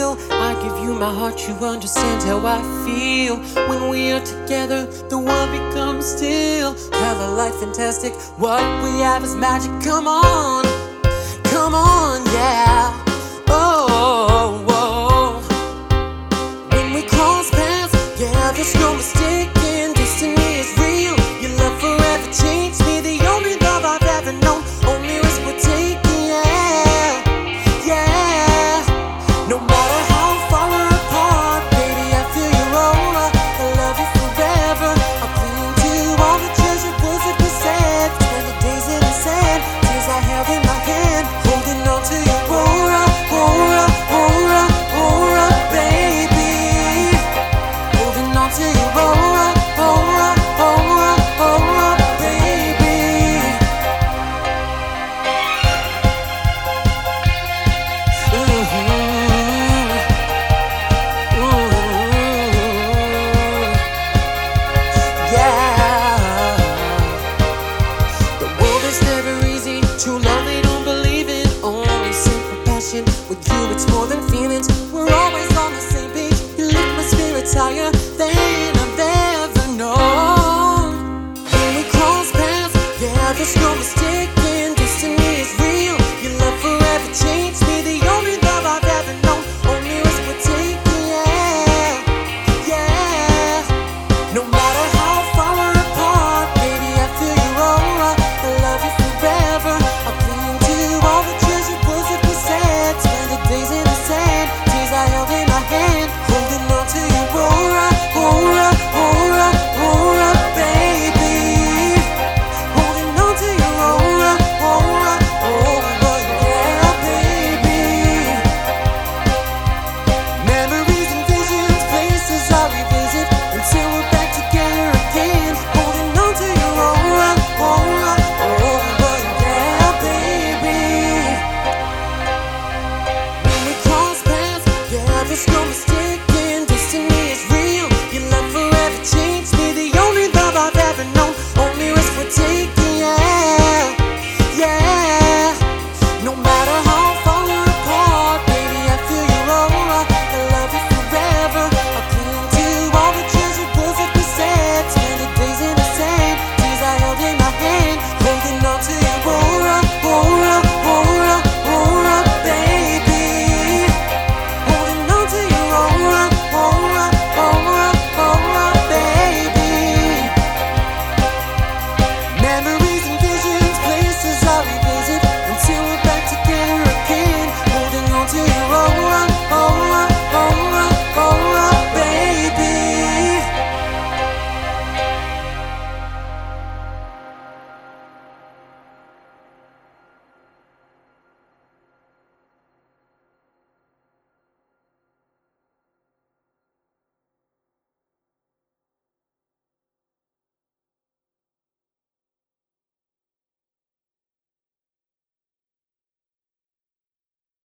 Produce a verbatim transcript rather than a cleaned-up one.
real. I give you my heart, you understand how I feel. When we are together, the world becomes still. Hella life fantastic, what we have is magic. Come on, come on, yeah. Oh, oh. When we cross paths, yeah, there's no mistaking. Destiny is real, your love forever changed me. The only love I've ever known, only risk we're taking, yeah, yeah. No matter how far we're apart, baby, I feel your aura. I love you forever. I'll cling to all the treasured words that we said. Spend the days in the sand, tears I held in my hand, holding on to your aura, aura, aura, aura, baby. Holding on to your aura, aura, aura, aura, baby. Mm-hmm. True love they don't believe in, only simple passion. With you it's more than feelings, we're always on the same page. You lift my spirits higher than I've ever known. When we cross paths, yeah, there's no mistaking. Destiny is real, your love forever changed me. The only love I've ever known, only risk we're taking, yeah, yeah. No matter how far we're apart, baby, I feel your aura. I love you forever. I'll cling to all the treasured words that we said. Spend the days in the sand, tears I held in my hand, holding on to your aura, aura, aura, aura, baby. Holding on to your aura, aura, aura, yeah, baby. Memories and visions, places I revisit until we're back together again. Holding on to your aura, aura, aura, yeah, baby. When we cross paths, yeah, there's no mistake.